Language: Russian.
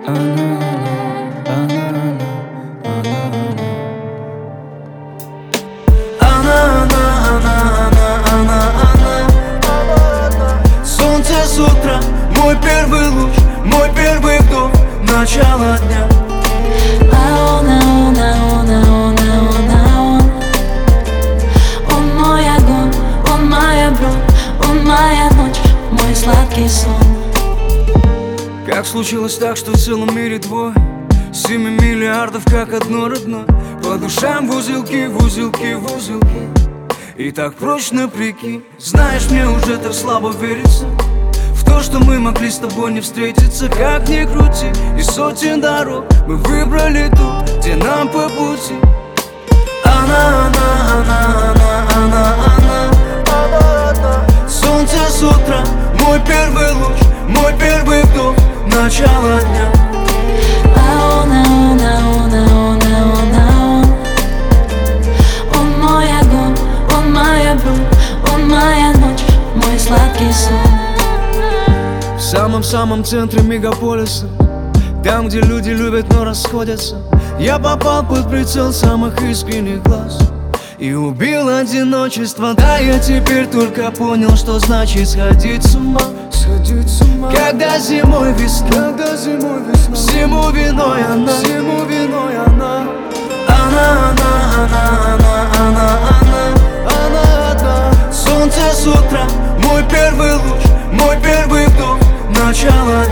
Солнце с утра, мой первый луч, мой первый вдох, начало дня. Он мой огонь, он моя бронь, он моя ночь, мой сладкий сон. Как случилось так, что в целом мире двое, 7 миллиардов, как одно родное. По душам в узелки, в узелки, в узелки. И так прочно, прикинь. Знаешь, мне уже так слабо верится в то, что мы могли с тобой не встретиться. Как ни крути, из сотен дорог мы выбрали ту, где нам по пути. Она. Солнце с утра, мой первый луч, мой первый вдох, начало дня. Он мой огонь, он моя бронь, он моя ночь, мой сладкий сон. В самом-самом центре мегаполиса, там, где люди любят, но расходятся, я попал под прицел самых искренних глаз и убил одиночество. Да, я теперь только понял, что значит сходить с ума. Когда зимой весна, всему виной она. Она одна. Солнце с утра, мой первый луч, мой первый вдох, начало